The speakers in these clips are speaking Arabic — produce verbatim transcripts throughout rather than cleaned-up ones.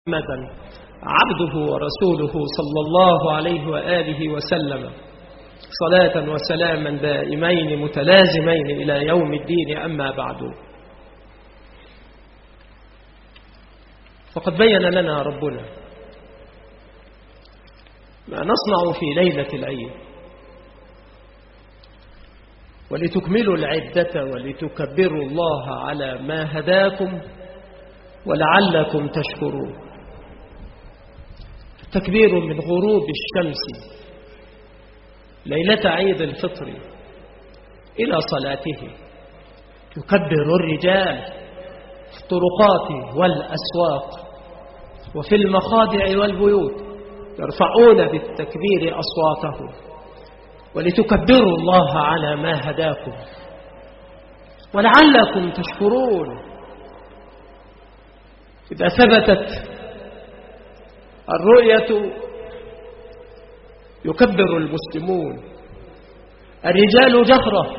محمدا عبده ورسوله صلى الله عليه وآله وسلم صلاة وسلاما دائمين متلازمين إلى يوم الدين. أما بعد، فقد بين لنا ربنا ما نصنع في ليلة العيد، ولتكملوا العدة ولتكبروا الله على ما هداكم ولعلكم تشكرون. تكبير من غروب الشمس ليلة عيد الفطر إلى صلاته، يكبر الرجال في الطرقات والأسواق وفي المخادع والبيوت، يرفعون بالتكبير أصواتهم ولتكبروا الله على ما هداكم ولعلكم تشكرون. إذا ثبتت الرؤية يكبر المسلمون، الرجال جهرة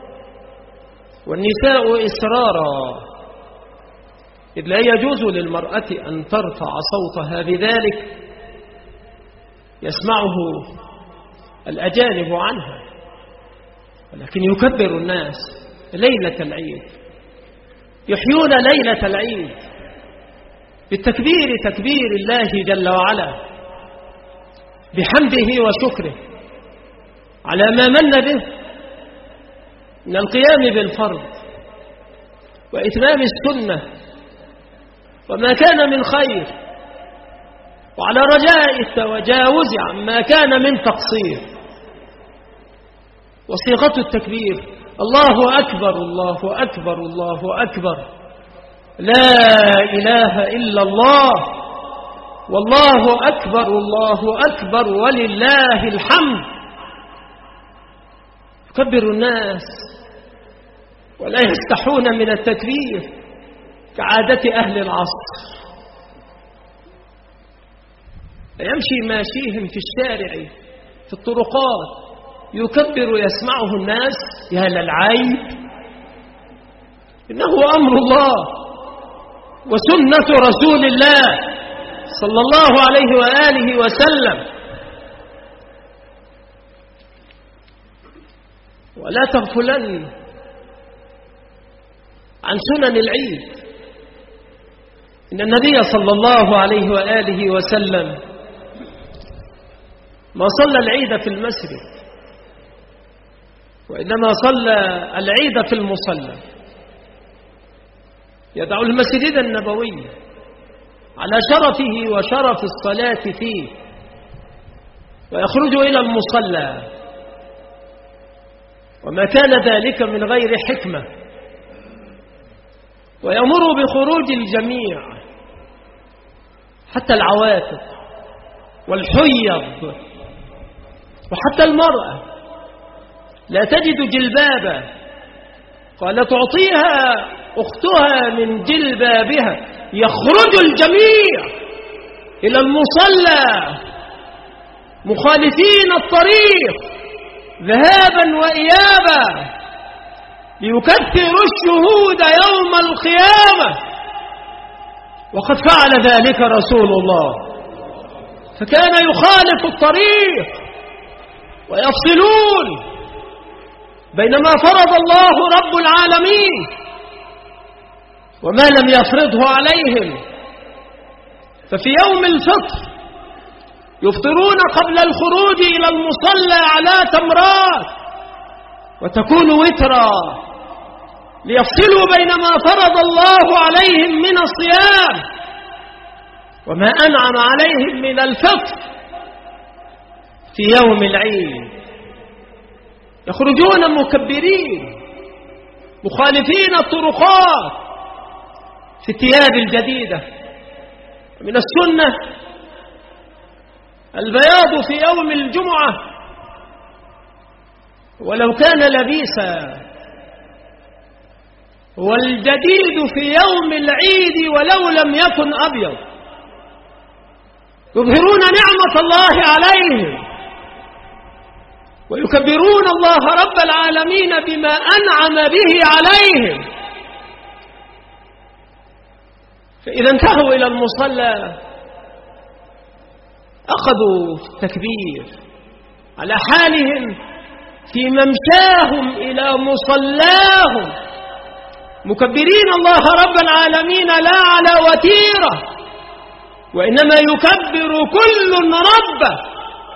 والنساء إسرارا، إذ لا يجوز للمرأة أن ترفع صوتها بذلك يسمعه الأجانب عنها، ولكن يكبر الناس ليلة العيد، يحيون ليلة العيد بالتكبير، تكبير الله جل وعلا بحمده وشكره على ما من به من القيام بالفرض وإتمام السنة وما كان من خير، وعلى رجاء التجاوز عما كان من تقصير. وصيغة التكبير الله أكبر الله أكبر الله أكبر، لا إله إلا الله، والله أكبر الله أكبر ولله الحمد. يكبر الناس ولا يستحون من التكبير كعادة أهل العصر، يمشي ماشيهم في الشارع في الطرقات يكبر يسمعه الناس، يا للعيب، إنه أمر الله وسنة رسول الله صلى الله عليه وآله وسلم. ولا تغفلن عن سنن العيد، إن النبي صلى الله عليه وآله وسلم ما صلى العيد في المسجد، وإنما صلى العيد في المصلى، يدعو المسجد النبوي على شرفه وشرف الصلاة فيه، ويخرج إلى المصلى، وما كان ذلك من غير حكمة، ويأمر بخروج الجميع حتى العواتق والحيض، وحتى المرأة لا تجد جلبابا قال تعطيها أختها من جلبابها، يخرج الجميع إلى المصلى مخالفين الطريق ذهابا وإيابا ليكثروا الشهود يوم القيامة، وقد فعل ذلك رسول الله، فكان يخالف الطريق ويفصلون بين ما فرض الله رب العالمين وما لم يفرضه عليهم. ففي يوم الفطر يفطرون قبل الخروج إلى المصلى على تمرات وتكون وترا، ليفصلوا بين ما فرض الله عليهم من الصيام وما أنعم عليهم من الفطر في يوم العيد. يخرجون مكبرين مخالفين الطرقات في الثياب الجديدة. من السنة البياض في يوم الجمعة ولو كان لبيسا، والجديد في يوم العيد ولو لم يكن أبيض، يظهرون نعمة الله عليهم ويكبرون الله رب العالمين بما أنعم به عليهم. فإذا انتهوا إلى المصلى أخذوا في التكبير على حالهم في ممشاهم إلى مصلاهم، مكبرين الله رب العالمين لا على وتيرة، وإنما يكبر كل ربه.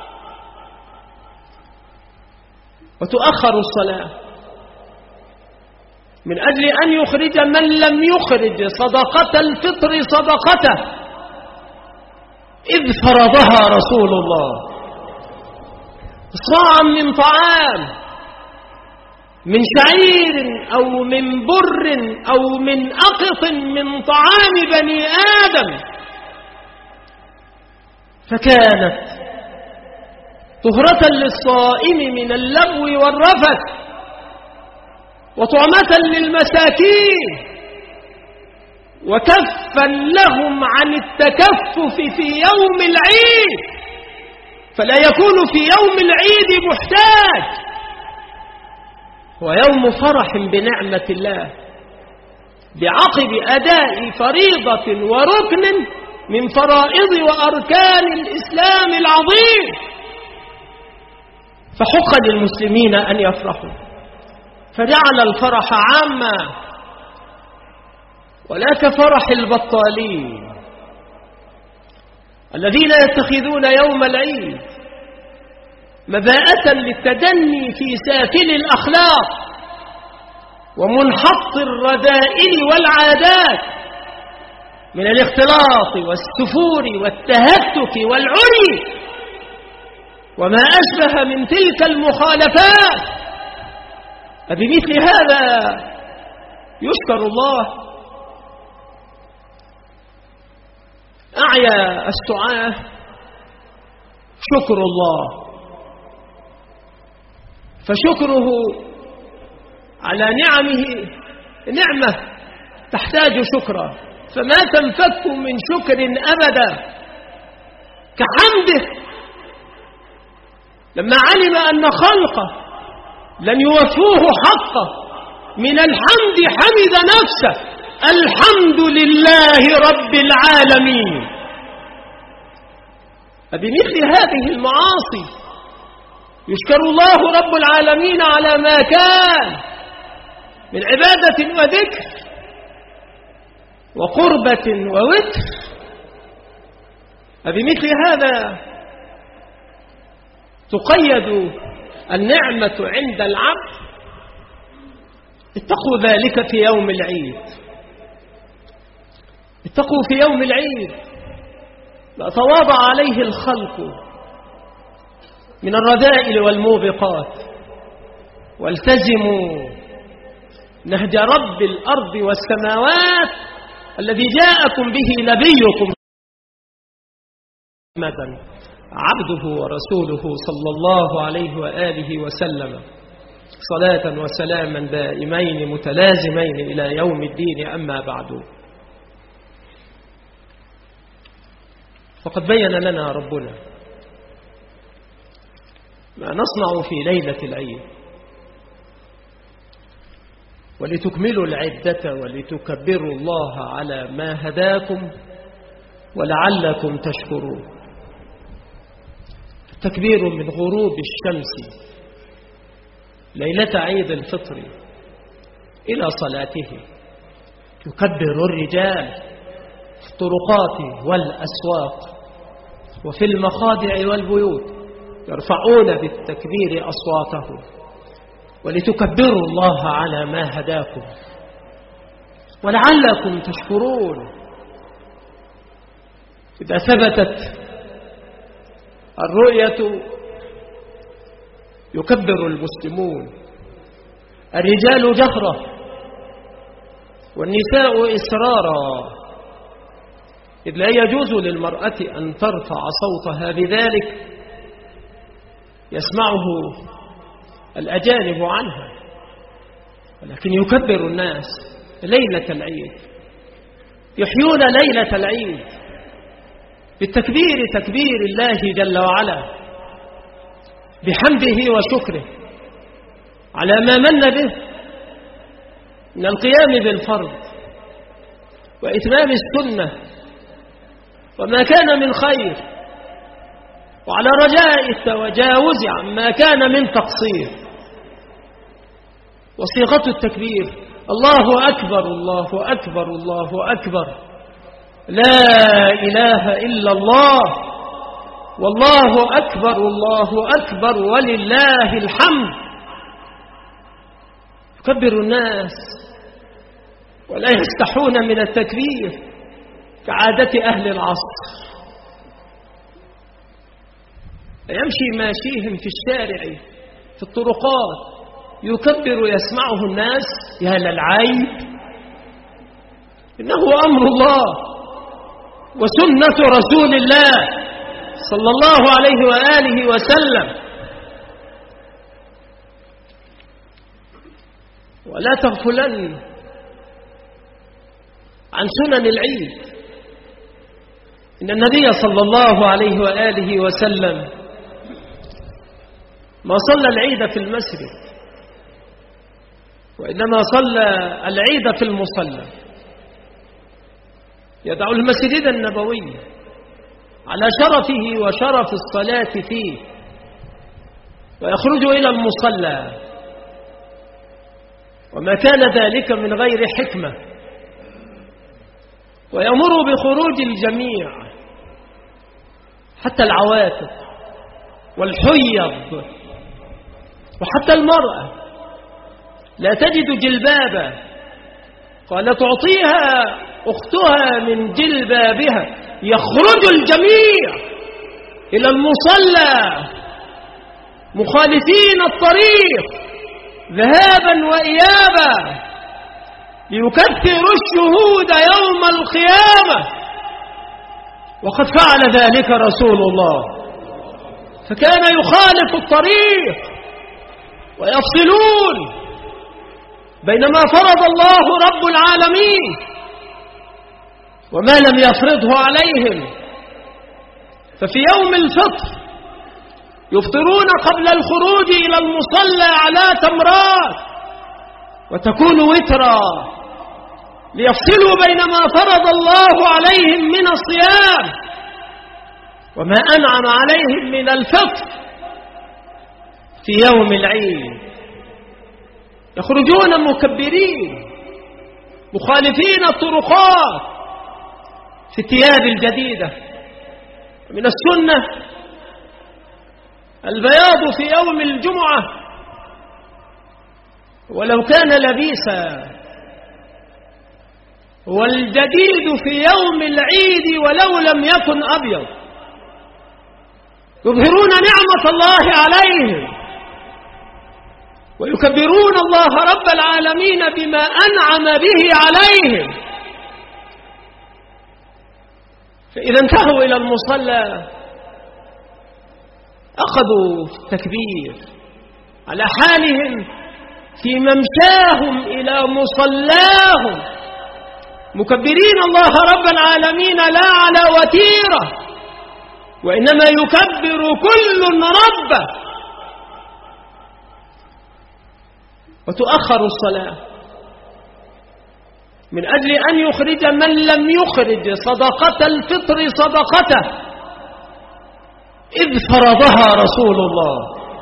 وتؤخر الصلاة من أجل أن يخرج من لم يخرج صدقة الفطر صدقته إذ فرضها رسول الله صاعا من طعام، من شعير أو من بر أو من أقط من طعام بني آدم، فكانت طهرة للصائم من اللغو والرفث، وطعمة للمساكين، وكفا لهم عن التكفف في يوم العيد، فلا يكون في يوم العيد محتاج، ويوم فرح بنعمة الله بعقب أداء فريضة وركن من فرائض وأركان الإسلام العظيم. فحق للمسلمين أن يفرحوا، فجعل الفرح عاما ولا كفرح البطالين الذين يتخذون يوم العيد مباءة للتدني في سافل الأخلاق ومنحط الرذائل والعادات من الاختلاط والسفور والتهتك والعري وما أشبه من تلك المخالفات. فبمثل هذا يشكر الله. أعيا السعاة شكر الله، فشكره على نعمه نعمة تحتاج شكرا، فما تنفك من شكر أبدا كحمده لما علم أن خلقه لن يوفوه حقه من الحمد حمد نفسه: الحمد لله رب العالمين. فبمثل هذه المعاصي يشكر الله رب العالمين على ما كان من عبادة وذكر وقربة ووتر. فبمثل هذا تقيد النعمة عند العبد. اتقوا ذلك في يوم العيد، اتقوا في يوم العيد ما تواضع عليه الخلق من الرذائل والموبقات، والتزموا نهج رب الأرض والسماوات الذي جاءكم به نبيكم محمد عبده ورسوله صلى الله عليه وآله وسلم، صلاة وسلاما دائمين متلازمين إلى يوم الدين. أما بعد، فقد بين لنا ربنا ما نصنع في ليلة العيد، ولتكملوا العدة ولتكبروا الله على ما هداكم ولعلكم تشكرون. التكبير من غروب الشمس ليلة عيد الفطر إلى صلاته. يكبر الرجال في الطرقات والأسواق وفي المخادع والبيوت، يرفعون بالتكبير أصواتهم ولتكبروا الله على ما هداكم ولعلكم تشكرون. إذا ثبتت الرؤية يكبر المسلمون، الرجال جهرة والنساء إسرارا، إذ لا يجوز للمرأة أن ترفع صوتها بذلك يسمعه الأجانب عنها، ولكن يكبر الناس ليلة العيد، يحيون ليلة العيد بالتكبير، تكبير الله جل وعلا، بحمده وشكره على ما من به من القيام بالفرض وإتمام السنة وما كان من خير وعلى رجاء التجاوز عما كان من تقصير. وصيغة التكبير الله أكبر الله أكبر الله أكبر، لا إله إلا الله، والله أكبر الله أكبر ولله الحمد. يكبر الناس ولا يستحون من التكبير كعادة أهل العصر. يمشي ماشيهم في الشارع في الطرقات يكبر يسمعه الناس، يا للعيب، إنه أمر الله وسنة رسول الله صلى الله عليه وآله وسلم. ولا تغفلن عن سنن العيد. إن النبي صلى الله عليه وآله وسلم ما صلى العيد في المسجد، وإنما صلى العيد في المصلى، يدعو المسجد النبوي على شرفه وشرف الصلاة فيه، ويخرج إلى المصلى، وما كان ذلك من غير حكمة، ويأمر بخروج الجميع حتى العواتق والحيض، وحتى المرأة لا تجد جلبابا قال تعطيها أختها من جلبابها، يخرج الجميع إلى المصلى مخالفين الطريق ذهابا وإيابا ليكثروا الشهود يوم القيامة، وقد فعل ذلك رسول الله، فكان يخالف الطريق ويفصلون بينما فرض الله رب العالمين وما لم يفرضه عليهم. ففي يوم الفطر يفطرون قبل الخروج إلى المصلى على تمرات وتكون وترا، ليفصلوا بين ما فرض الله عليهم من الصيام وما أنعم عليهم من الفطر في يوم العيد. يخرجون مكبرين مخالفين الطرقات في الثياب الجديدة. من السنة البياض في يوم الجمعة ولو كان لبيسا، والجديد في يوم العيد ولو لم يكن أبيض، يظهرون نعمة الله عليهم ويكبرون الله رب العالمين بما أنعم به عليهم. فإذا انتهوا إلى المصلى أخذوا التكبير على حالهم في ممشاهم إلى مصلاهم، مكبرين الله رب العالمين لا على وتيرة، وإنما يكبر كل ربه. وتؤخر الصلاة من أجل أن يخرج من لم يخرج صدقة الفطر صدقته إذ فرضها رسول الله،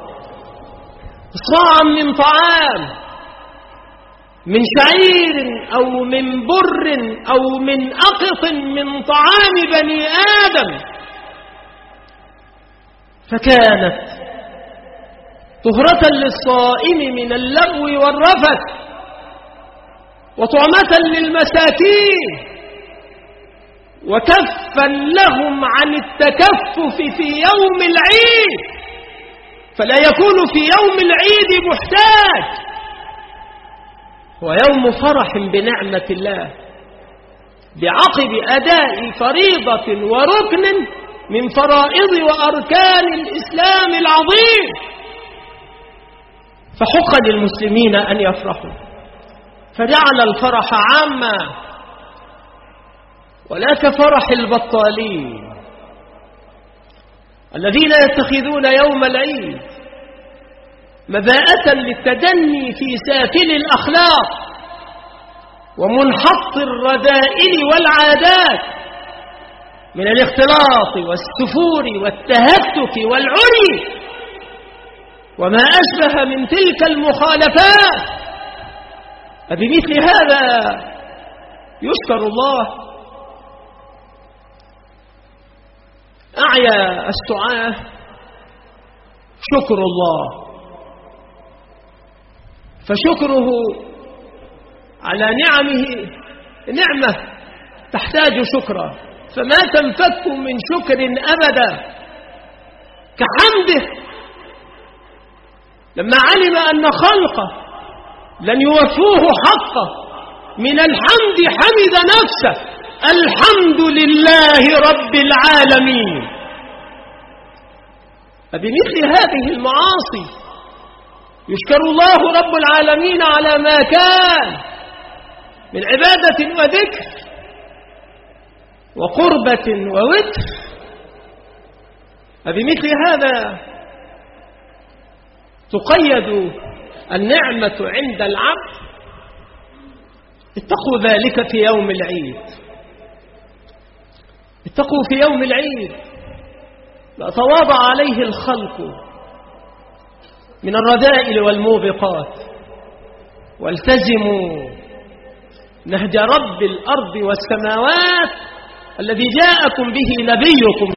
صاعا من طعام من شعير أو من بر أو من أقط من طعام بني آدم، فكانت طهرة للصائم من اللغو والرفث وطعمة للمساكين وكفا لهم عن التكفف في يوم العيد، فلا يكون في يوم العيد محتاج، هو يوم فرح بنعمة الله بعقب أداء فريضة وركن من فرائض وأركان الإسلام العظيم. فحق للمسلمين أن يفرحوا، فجعل الفرح عاما ولا كفرح البطالين الذين يتخذون يوم العيد مباءة للتدني في سافل الأخلاق ومنحط الرذائل والعادات، من الاختلاط والسفور والتهتك والعري وما أشبه من تلك المخالفات. فبمثل هذا يشكر الله. أعيا السعاة شكر الله، فشكره على نعمه نعمة تحتاج شكرا، فما تنفك من شكر أبدا كحمده لما علم أن خلقه لن يوفوه حقه من الحمد حمد نفسه: الحمد لله رب العالمين. فبمثل هذه المعاصي يشكر الله رب العالمين على ما كان من عبادة وذكر وقربة ووتر. فبمثل هذا تقيد النعمة عند العبد. اتقوا ذلك في يوم العيد، اتقوا في يوم العيد لا تواضع عليه الخلق من الرذائل والموبقات، والتزموا نهج رب الأرض والسماوات الذي جاءكم به نبيكم